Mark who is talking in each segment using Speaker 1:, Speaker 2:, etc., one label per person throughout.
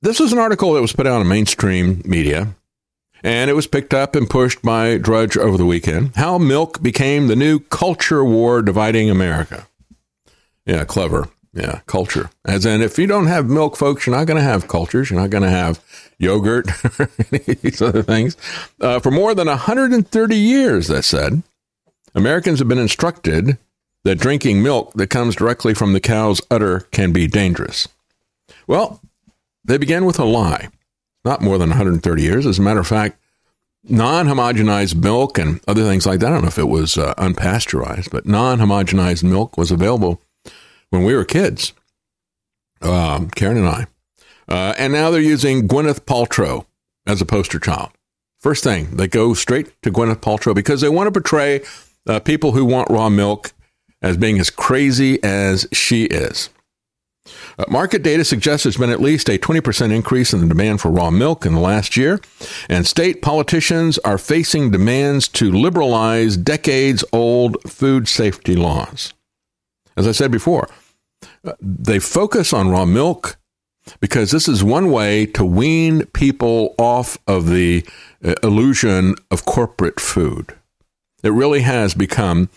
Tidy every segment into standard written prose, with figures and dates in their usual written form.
Speaker 1: this was an article that was put out in mainstream media, and it was picked up and pushed by Drudge over the weekend. How milk became the new culture war dividing America. Yeah, clever. Yeah, culture. As in, if you don't have milk, folks, you're not going to have cultures. You're not going to have yogurt, these other things. For more than 130 years, they said, Americans have been instructed that drinking milk that comes directly from the cow's udder can be dangerous. Well, they began with a lie. Not more than 130 years. As a matter of fact, non-homogenized milk and other things like that, I don't know if it was unpasteurized, but non-homogenized milk was available when we were kids, Karen and I. And now they're using Gwyneth Paltrow as a poster child. First thing, they go straight to Gwyneth Paltrow because they want to portray people who want raw milk as being as crazy as she is. Market data suggests there's been at least a 20% increase in the demand for raw milk in the last year, and state politicians are facing demands to liberalize decades-old food safety laws. As I said before, they focus on raw milk because this is one way to wean people off of the illusion of corporate food. It really has become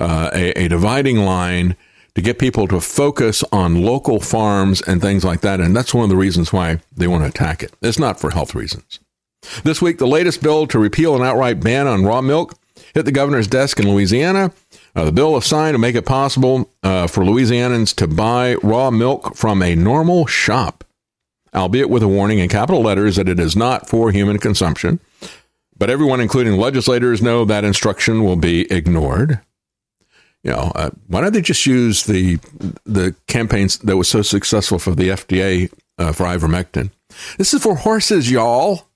Speaker 1: a dividing line to get people to focus on local farms and things like that. And that's one of the reasons why they want to attack it. It's not for health reasons. This week, the latest bill to repeal an outright ban on raw milk hit the governor's desk in Louisiana. The bill was signed to make it possible for Louisianans to buy raw milk from a normal shop, albeit with a warning in capital letters that it is not for human consumption. But everyone, including legislators, know that instruction will be ignored. You know, why don't they just use the campaigns that was so successful for the FDA for ivermectin? This is for horses, y'all.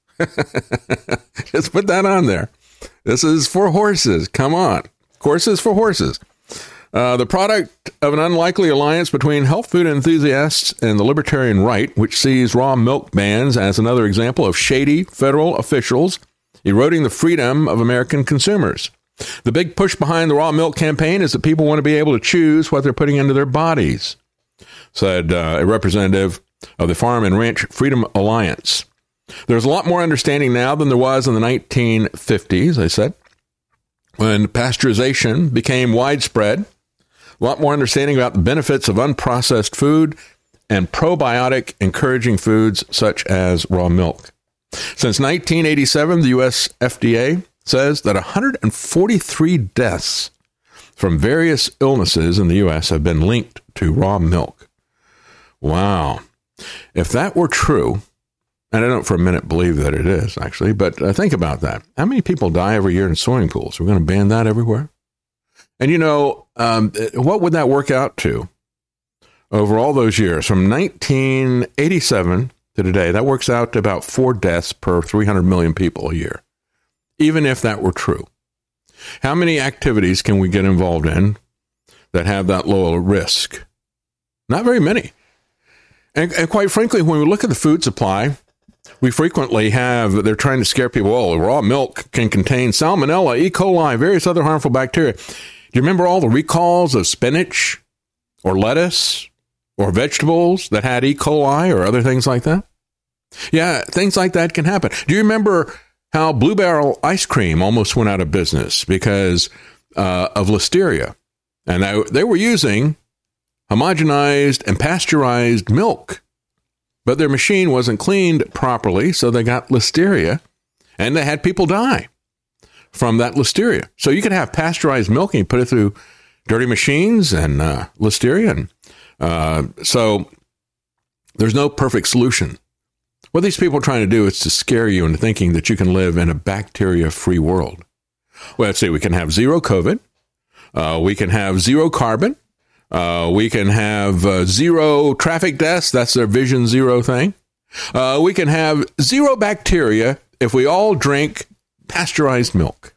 Speaker 1: Just put that on there. This is for horses. Come on. Courses for horses. The product of an unlikely alliance between health food enthusiasts and the libertarian right, which sees raw milk bans as another example of shady federal officials eroding the freedom of American consumers. The big push behind the raw milk campaign is that people want to be able to choose what they're putting into their bodies, said a representative of the Farm and Ranch Freedom Alliance. There's a lot more understanding now than there was in the 1950s, they said, when pasteurization became widespread. A lot more understanding about the benefits of unprocessed food and probiotic encouraging foods such as raw milk. Since 1987, the U.S. FDA says that 143 deaths from various illnesses in the U.S. have been linked to raw milk. Wow. If that were true, and I don't for a minute believe that it is, actually, but think about that. How many people die every year in swimming pools? We're going to ban that everywhere? And, you know, what would that work out to over all those years? From 1987 to today, that works out to about 4 deaths per 300 million people a year. Even if that were true, how many activities can we get involved in that have that low risk? Not very many. And quite frankly, when we look at the food supply, we frequently have, they're trying to scare people, oh, raw milk can contain salmonella, E. coli, various other harmful bacteria. Do you remember all the recalls of spinach or lettuce or vegetables that had E. coli or other things like that? Yeah, things like that can happen. Do you remember how Blue Barrel ice cream almost went out of business because of listeria? And they were using homogenized and pasteurized milk, but their machine wasn't cleaned properly, so they got listeria, and they had people die from that listeria. So you could have pasteurized milk and you put it through dirty machines and listeria. And so there's no perfect solution. What these people are trying to do is to scare you into thinking that you can live in a bacteria-free world. Well, let's say we can have zero COVID. We can have zero carbon. We can have zero traffic deaths. That's their Vision Zero thing. We can have zero bacteria if we all drink pasteurized milk.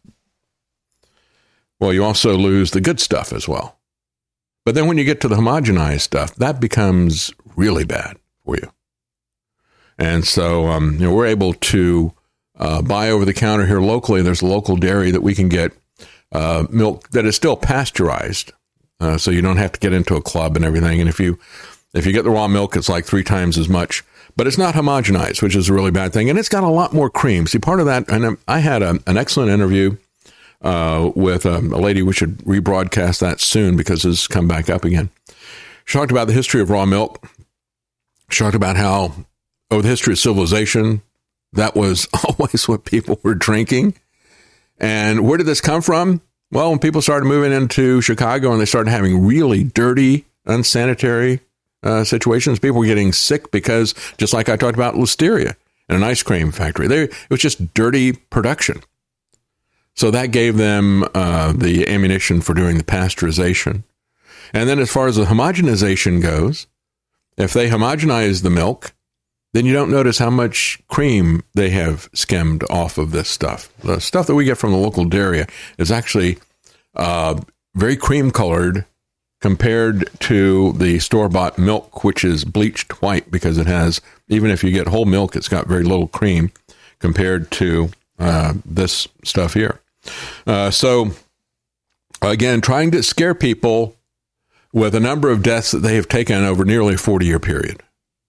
Speaker 1: Well, you also lose the good stuff as well. But then when you get to the homogenized stuff, that becomes really bad for you. And so we're able to buy over the counter here locally. There's a local dairy that we can get milk that is still pasteurized, so you don't have to get into a club and everything. And if you get the raw milk, it's like 3 times as much but it's not homogenized, which is a really bad thing. And it's got a lot more cream. See, part of that, and I had an excellent interview with a lady. We should rebroadcast that soon because it's come back up again. She talked about the history of raw milk. She talked about how, over the history of civilization, that was always what people were drinking. And where did this come from? Well, when people started moving into Chicago and they started having really dirty, unsanitary situations, people were getting sick because, just like I talked about listeria in an ice cream factory, it was just dirty production. So that gave them the ammunition for doing the pasteurization. And then as far as the homogenization goes, if they homogenize the milk, then you don't notice how much cream they have skimmed off of this stuff. The stuff that we get from the local dairy is actually very cream colored compared to the store-bought milk, which is bleached white because it has, even if you get whole milk, it's got very little cream compared to this stuff here. So, again, trying to scare people with a number of deaths that they have taken over nearly a 40-year period.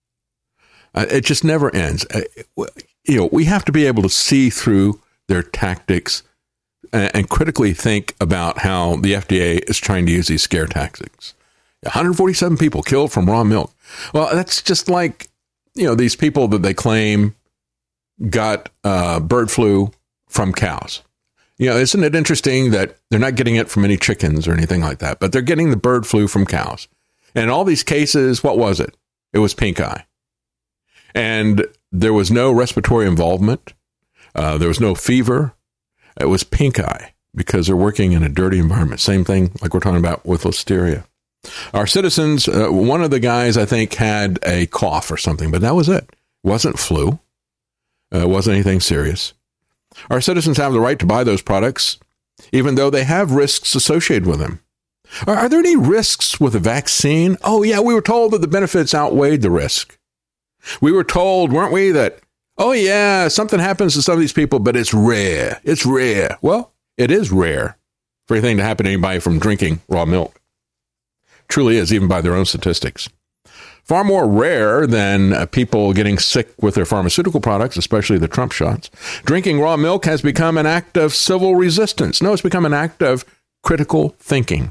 Speaker 1: It just never ends. We have to be able to see through their tactics and critically think about how the FDA is trying to use these scare tactics. 147 people killed from raw milk. Well, that's just like, these people that they claim got bird flu from cows. Isn't it interesting that they're not getting it from any chickens or anything like that, but they're getting the bird flu from cows. And in all these cases, what was it? It was pink eye. And there was no respiratory involvement. There was no fever. It was pink eye because they're working in a dirty environment. Same thing like we're talking about with listeria. Our citizens, one of the guys, I think, had a cough or something, but that was it. It wasn't flu. It wasn't anything serious. Our citizens have the right to buy those products, even though they have risks associated with them. Are there any risks with a vaccine? Oh, yeah, we were told that the benefits outweighed the risk. We were told, weren't we, that, oh, yeah, something happens to some of these people, but it's rare. It's rare. Well, it is rare for anything to happen to anybody from drinking raw milk. Truly is, even by their own statistics. Far more rare than people getting sick with their pharmaceutical products, especially the Trump shots. Drinking raw milk has become an act of civil resistance. No, it's become an act of critical thinking.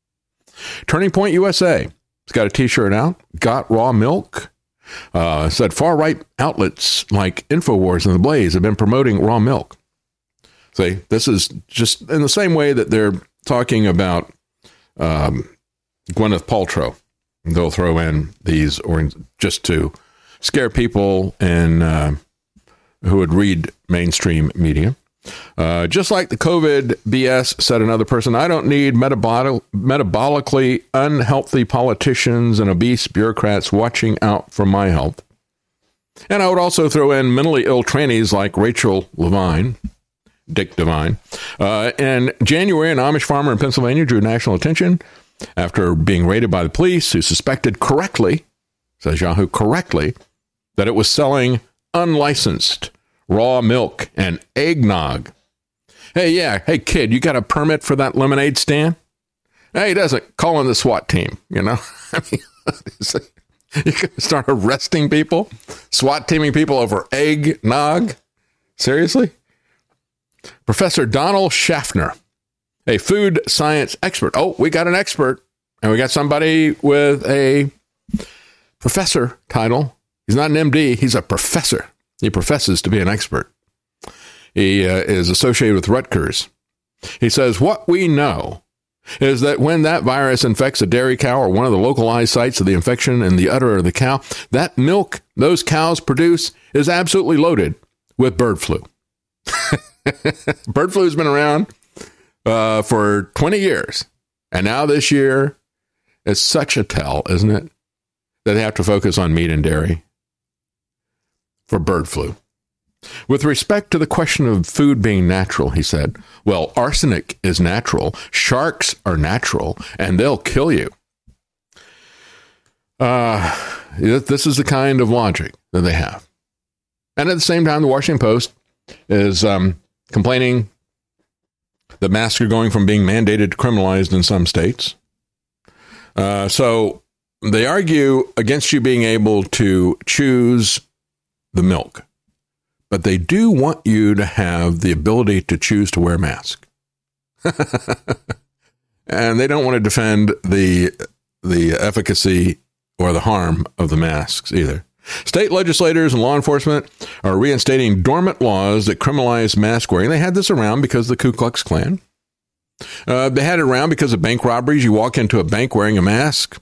Speaker 1: Turning Point USA has got a T-shirt out, Got Raw Milk. Said far-right outlets like InfoWars and The Blaze have been promoting raw milk. See, this is just in the same way that they're talking about Gwyneth Paltrow. They'll throw in these or just to scare people and who would read mainstream media. Just like the COVID BS, said another person, I don't need metabolically unhealthy politicians and obese bureaucrats watching out for my health. And I would also throw in mentally ill trannies like Rachel Levine, Dick Devine. In January, an Amish farmer in Pennsylvania drew national attention after being raided by the police, who suspected correctly, says Yahoo, correctly, that it was selling unlicensed raw milk and eggnog. Hey, kid, you got a permit for that lemonade stand? Hey, he doesn't. Call in the SWAT team, I mean, you can start arresting people, SWAT teaming people over eggnog? Seriously? Professor Donald Schaffner, a food science expert. Oh, we got an expert, and we got somebody with a professor title. He's not an MD, he's a professor. He professes to be an expert. He is associated with Rutgers. He says, what we know is that when that virus infects a dairy cow or one of the localized sites of the infection in the udder of the cow, that milk those cows produce is absolutely loaded with bird flu. Bird flu has been around for 20 years. And now this year is such a tell, isn't it? That they have to focus on meat and dairy for bird flu. With respect to the question of food being natural, he said, well, arsenic is natural, sharks are natural, and they'll kill you. This is the kind of logic that they have. And at the same time, the Washington Post is complaining that masks are going from being mandated to criminalized in some states. So they argue against you being able to choose the milk, but they do want you to have the ability to choose to wear a mask. And they don't want to defend the efficacy or the harm of the masks either. State legislators and law enforcement are reinstating dormant laws that criminalize mask wearing. They had this around because of the Ku Klux Klan. They had it around because of bank robberies. You walk into a bank wearing a mask.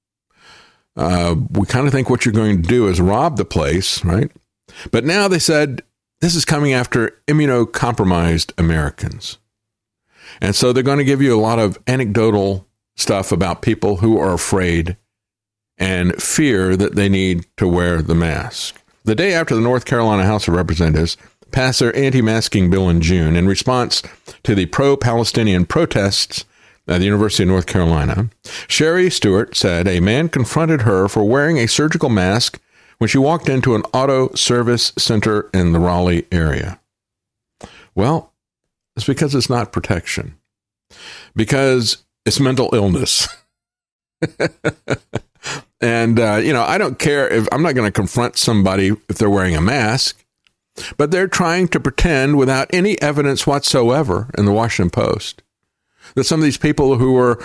Speaker 1: We kind of think what you're going to do is rob the place, right? But now they said this is coming after immunocompromised Americans. And so they're going to give you a lot of anecdotal stuff about people who are afraid and fear that they need to wear the mask. The day after the North Carolina House of Representatives passed their anti-masking bill in June in response to the pro-Palestinian protests at the University of North Carolina, Sherry Stewart said a man confronted her for wearing a surgical mask when she walked into an auto service center in the Raleigh area. Well, it's because it's not protection. Because it's mental illness. And, I don't care if I'm not going to confront somebody if they're wearing a mask, but they're trying to pretend without any evidence whatsoever in the Washington Post that some of these people who are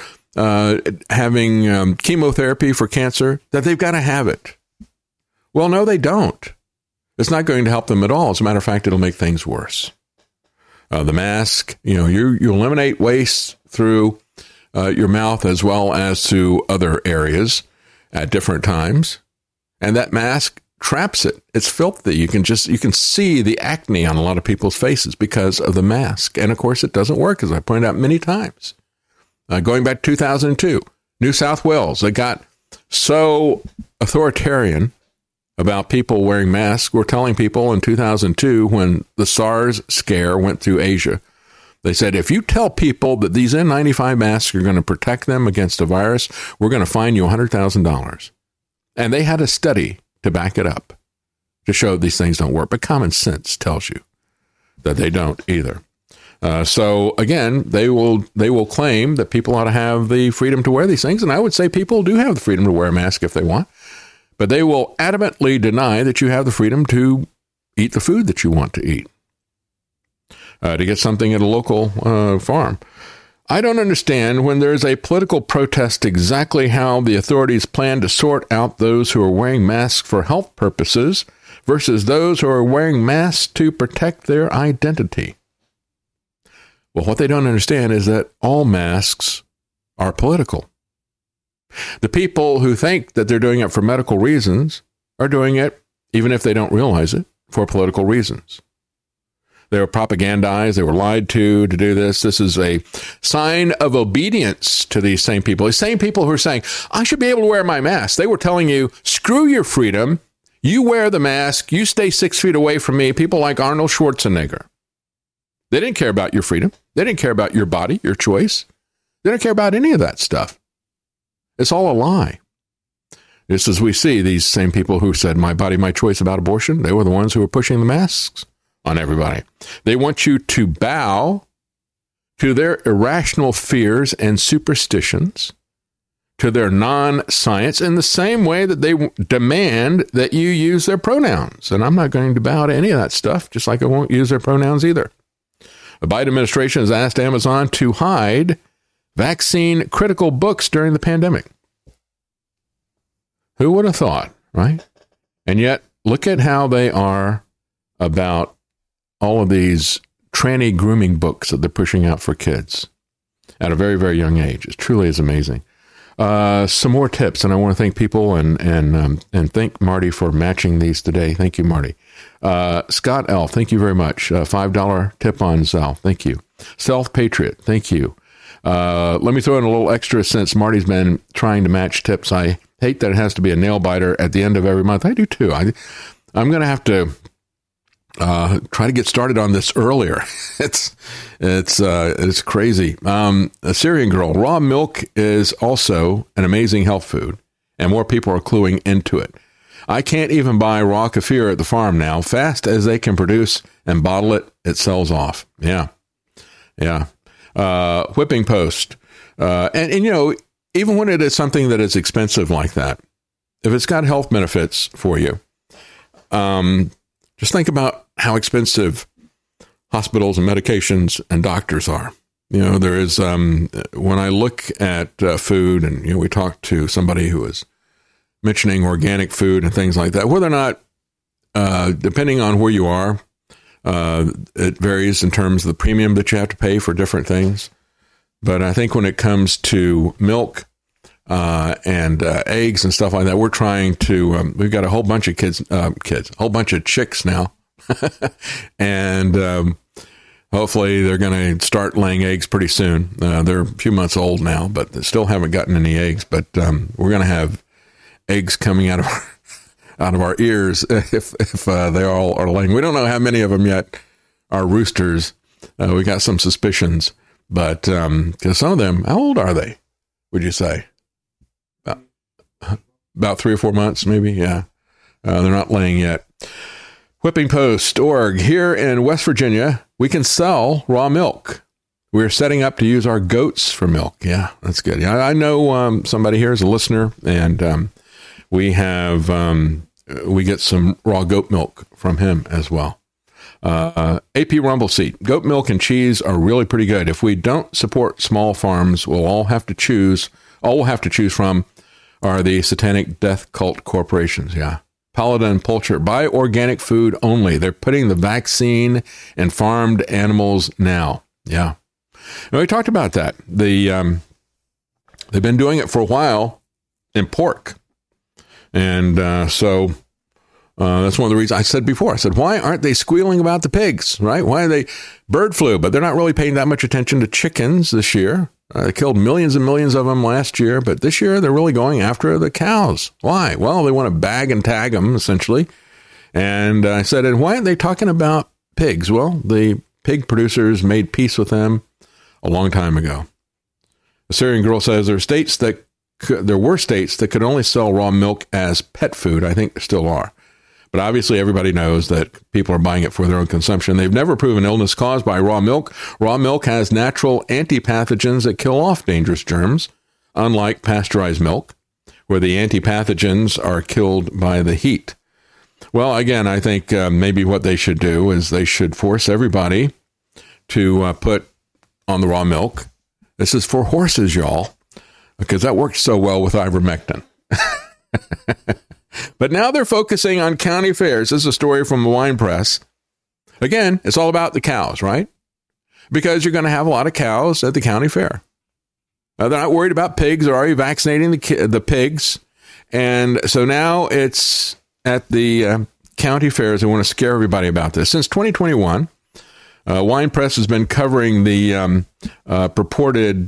Speaker 1: having chemotherapy for cancer, that they've got to have it. Well, no, they don't. It's not going to help them at all. As a matter of fact, it'll make things worse. The mask, you eliminate waste through your mouth as well as to other areas at different times. And that mask traps it. It's filthy. You can see the acne on a lot of people's faces because of the mask. And of course, it doesn't work, as I pointed out many times. Going back to 2002, New South Wales, they got so authoritarian about people wearing masks. We're telling people in 2002, when the SARS scare went through Asia, they said, if you tell people that these N95 masks are going to protect them against a virus, we're going to fine you $100,000. And they had a study to back it up to show these things don't work. But common sense tells you that they don't either. So again, they will claim that people ought to have the freedom to wear these things. And I would say people do have the freedom to wear a mask if they want. But they will adamantly deny that you have the freedom to eat the food that you want to eat, to get something at a local farm. I don't understand when there's a political protest exactly how the authorities plan to sort out those who are wearing masks for health purposes versus those who are wearing masks to protect their identity. Well, what they don't understand is that all masks are political. The people who think that they're doing it for medical reasons are doing it, even if they don't realize it, for political reasons. They were propagandized. They were lied to do this. This is a sign of obedience to these same people. These same people who are saying, I should be able to wear my mask. They were telling you, screw your freedom. You wear the mask. You stay 6 feet away from me. People like Arnold Schwarzenegger. They didn't care about your freedom. They didn't care about your body, your choice. They didn't care about any of that stuff. It's all a lie. Just as we see these same people who said, my body, my choice about abortion, they were the ones who were pushing the masks on everybody. They want you to bow to their irrational fears and superstitions, to their non-science, in the same way that they demand that you use their pronouns. And I'm not going to bow to any of that stuff, just like I won't use their pronouns either. The Biden administration has asked Amazon to hide vaccine critical books during the pandemic. Who would have thought, right? And yet, look at how they are about all of these tranny grooming books that they're pushing out for kids at a very, very young age. It truly is amazing. Some more tips, and I want to thank people and thank Marty for matching these today. Thank you, Marty. Scott L., thank you very much. $5 tip on Zelle. Thank you. Self Patriot, thank you. Let me throw in a little extra since Marty's been trying to match tips. I hate that it has to be a nail biter at the end of every month. I do too. I'm going to have to try to get started on this earlier. It's crazy. A Syrian girl, raw milk is also an amazing health food, and more people are cluing into it. I can't even buy raw kefir at the farm now. Fast as they can produce and bottle it, it sells off. Yeah. Whipping post. And even when it is something that is expensive like that, if it's got health benefits for you, just think about how expensive hospitals and medications and doctors are. There is, when I look at food, and, we talked to somebody who was mentioning organic food and things like that, whether or not, depending on where you are, it varies in terms of the premium that you have to pay for different things. But I think when it comes to milk and eggs and stuff like that, we're trying to, we've got a whole bunch of a whole bunch of chicks now. And hopefully they're going to start laying eggs pretty soon. They're a few months old now, but they still haven't gotten any eggs. But we're going to have eggs coming out of our ears if they all are laying. We don't know how many of them yet are roosters. We got some suspicions. But because some of them, how old are they, would you say? About 3 or 4 months, maybe? Yeah. They're not laying yet. Whippingpost.org. Here in West Virginia, we can sell raw milk. We're setting up to use our goats for milk. Yeah, that's good. Yeah, I know somebody here is a listener, and we get some raw goat milk from him as well. AP Rumble Seat. Goat milk and cheese are really pretty good. If we don't support small farms, all we'll have to choose from are the satanic death cult corporations. Yeah. Paladin Poultry. Buy organic food only. They're putting the vaccine in farmed animals now. Yeah. And we talked about that. They've been doing it for a while in pork. And so that's one of the reasons I said before. I said, why aren't they squealing about the pigs, right? Why are they bird flu? But they're not really paying that much attention to chickens this year. They killed millions and millions of them last year, but this year they're really going after the cows. Why? Well, they want to bag and tag them, essentially. And I said, and why aren't they talking about pigs? Well, the pig producers made peace with them a long time ago. A Syrian girl says there were states that could only sell raw milk as pet food. I think there still are. But obviously, everybody knows that people are buying it for their own consumption. They've never proven illness caused by raw milk. Raw milk has natural antipathogens that kill off dangerous germs, unlike pasteurized milk, where the antipathogens are killed by the heat. Well, again, I think maybe what they should do is they should force everybody to put on the raw milk. This is for horses, y'all, because that worked so well with ivermectin. But now they're focusing on county fairs. This is a story from the Wine Press. Again, it's all about the cows, right? Because you're going to have a lot of cows at the county fair. They're not worried about pigs. They're already vaccinating the pigs. And so now it's at the county fairs. They want to scare everybody about this. Since 2021, Wine Press has been covering the purported,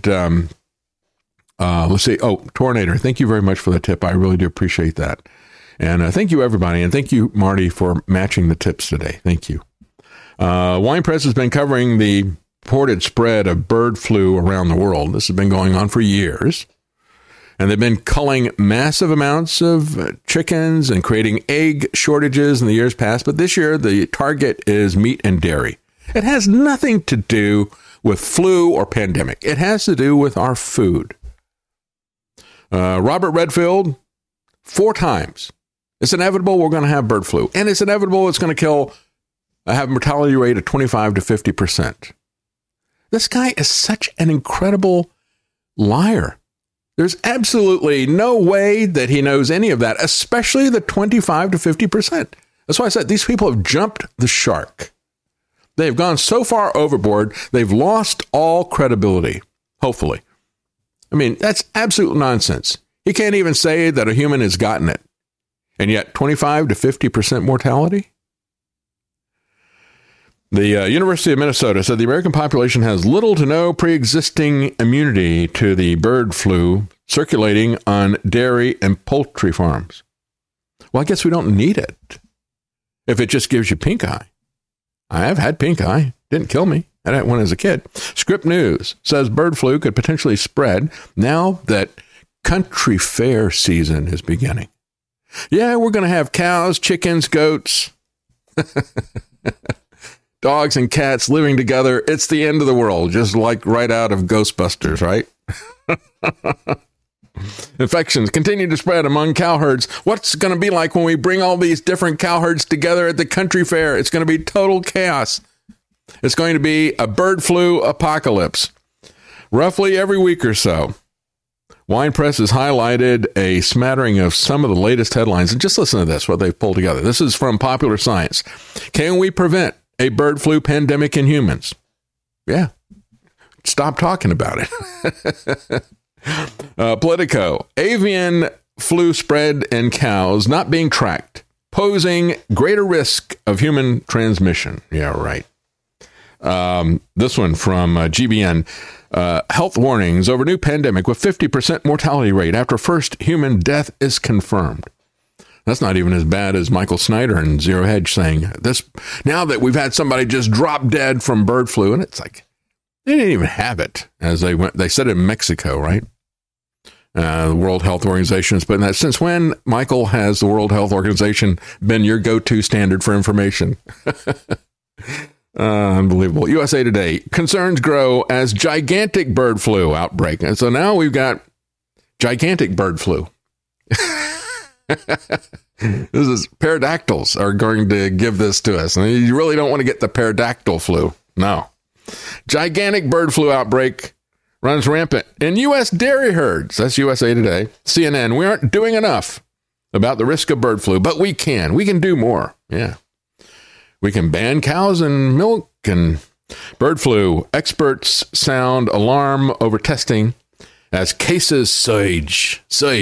Speaker 1: Tornator. Thank you very much for the tip. I really do appreciate that. And thank you, everybody. And thank you, Marty, for matching the tips today. Thank you. Wine Press has been covering the purported spread of bird flu around the world. This has been going on for years. And they've been culling massive amounts of chickens and creating egg shortages in the years past. But this year, the target is meat and dairy. It has nothing to do with flu or pandemic. It has to do with our food. Robert Redfield, 4 times. It's inevitable we're going to have bird flu. And it's inevitable it's going to have a mortality rate of 25 to 50%. This guy is such an incredible liar. There's absolutely no way that he knows any of that, especially the 25 to 50%. That's why I said these people have jumped the shark. They've gone so far overboard, they've lost all credibility, hopefully. I mean, that's absolute nonsense. He can't even say that a human has gotten it. And yet 25 to 50% mortality? The University of Minnesota said the American population has little to no pre-existing immunity to the bird flu circulating on dairy and poultry farms. Well, I guess we don't need it if it just gives you pink eye. I have had pink eye. Didn't kill me. I had one as a kid. Script News says bird flu could potentially spread now that country fair season is beginning. Yeah, we're going to have cows, chickens, goats, dogs and cats living together. It's the end of the world, just like right out of Ghostbusters, right? Infections continue to spread among cow herds. What's going to be like when we bring all these different cow herds together at the country fair? It's going to be total chaos. It's going to be a bird flu apocalypse. Roughly every week or so, Wine Press has highlighted a smattering of some of the latest headlines. And just listen to this, what they've pulled together. This is from Popular Science. Can we prevent a bird flu pandemic in humans? Yeah. Stop talking about it. Politico. Avian flu spread in cows not being tracked, posing greater risk of human transmission. Yeah, right. This one from GBN. Health warnings over new pandemic with 50% mortality rate after first human death is confirmed. That's not even as bad as Michael Snyder and Zero Hedge saying this. Now that we've had somebody just drop dead from bird flu, and it's like they didn't even have it as they went. They said it in Mexico, right? The World Health Organization has put in that. Since when, Michael, has the World Health Organization been your go-to standard for information? Unbelievable. USA Today. Concerns grow as gigantic bird flu outbreak. And so now we've got gigantic bird flu. This is pterodactyls are going to give this to us. And you really don't want to get the pterodactyl flu. No. Gigantic bird flu outbreak runs rampant in U.S. dairy herds. That's USA Today. CNN. We aren't doing enough about the risk of bird flu, but we can. We can do more. Yeah. We can ban cows and milk and bird flu. Experts sound alarm over testing as cases surge.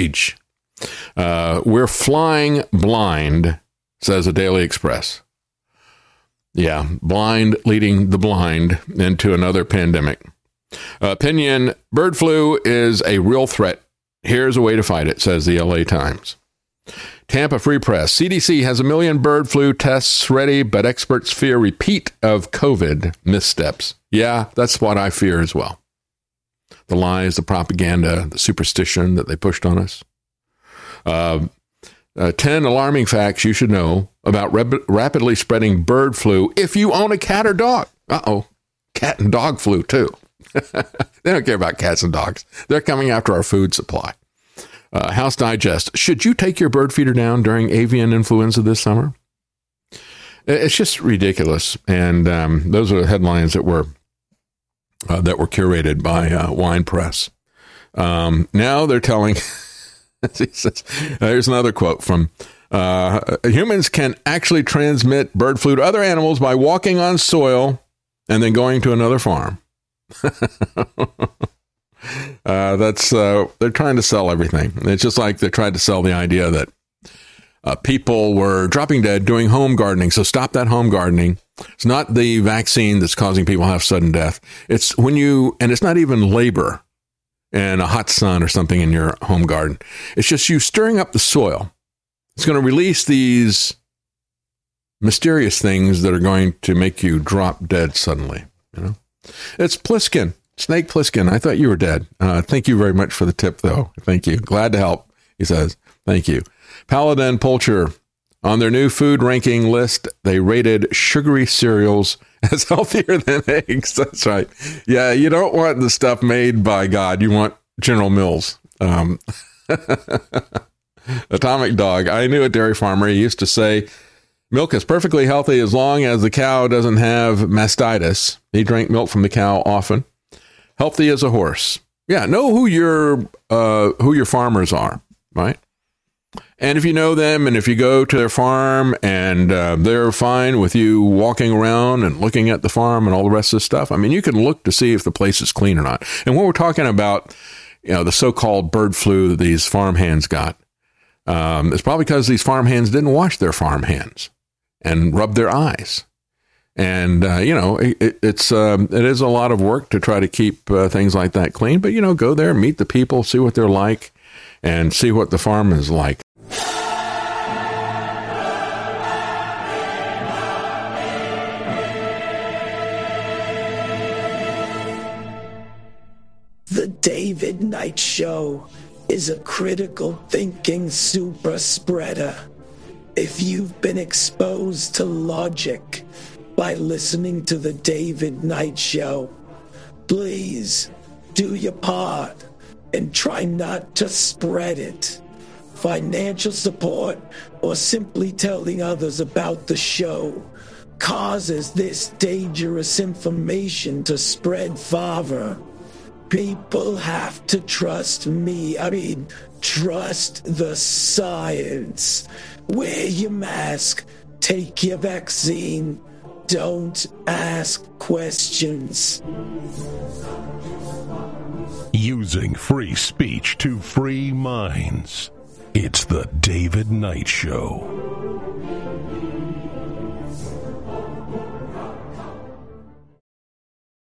Speaker 1: We're flying blind, says the Daily Express. Yeah, blind leading the blind into another pandemic. Opinion, bird flu is a real threat. Here's a way to fight it, says the LA Times. Tampa Free Press. CDC has 1 million bird flu tests ready, but experts fear repeat of COVID missteps. Yeah, that's what I fear as well. The lies, the propaganda, the superstition that they pushed on us. 10 alarming facts you should know about rapidly spreading bird flu if you own a cat or dog. Uh-oh. Cat and dog flu, too. They don't care about cats and dogs. They're coming after our food supply. House Digest. Should you take your bird feeder down during avian influenza this summer? It's just ridiculous. And those are the headlines that were curated by Wine Press. Now they're telling... Here's another quote from humans can actually transmit bird flu to other animals by walking on soil and then going to another farm. They're trying to sell everything. It's just like they're trying to sell the idea that people were dropping dead doing home gardening. So stop that home gardening. It's not the vaccine that's causing people to have sudden death. It's and it's not even labor and a hot sun or something in your home garden. It's just you stirring up the soil. It's going to release these mysterious things that are going to make you drop dead suddenly. It's Pliskin. Snake Pliskin, I thought you were dead. Thank you very much for the tip, though. Thank you. Glad to help, he says. Thank you. Paladin Poultry. On their new food ranking list, they rated sugary cereals as healthier than eggs. That's right. Yeah, you don't want the stuff made by God. You want General Mills. Atomic Dog. I knew a dairy farmer. He used to say, milk is perfectly healthy as long as the cow doesn't have mastitis. He drank milk from the cow often. Healthy as a horse. Yeah, know who your farmers are, right? And if you know them and if you go to their farm and they're fine with you walking around and looking at the farm and all the rest of the stuff, I mean, you can look to see if the place is clean or not. And when we're talking about, the so-called bird flu that these farm hands got, it's probably because these farm hands didn't wash their farm hands and rub their eyes. And, it is a lot of work to try to keep things like that clean. But, go there, meet the people, see what they're like, and see what the farm is like.
Speaker 2: The David Knight Show is a critical thinking super spreader. If you've been exposed to logic by listening to the David Knight Show, please do your part and try not to spread it. Financial support or simply telling others about the show causes this dangerous information to spread farther. People have to trust me. Trust the science. Wear your mask. Take your vaccine. Don't ask questions.
Speaker 3: Using free speech to free minds. It's the David Knight Show.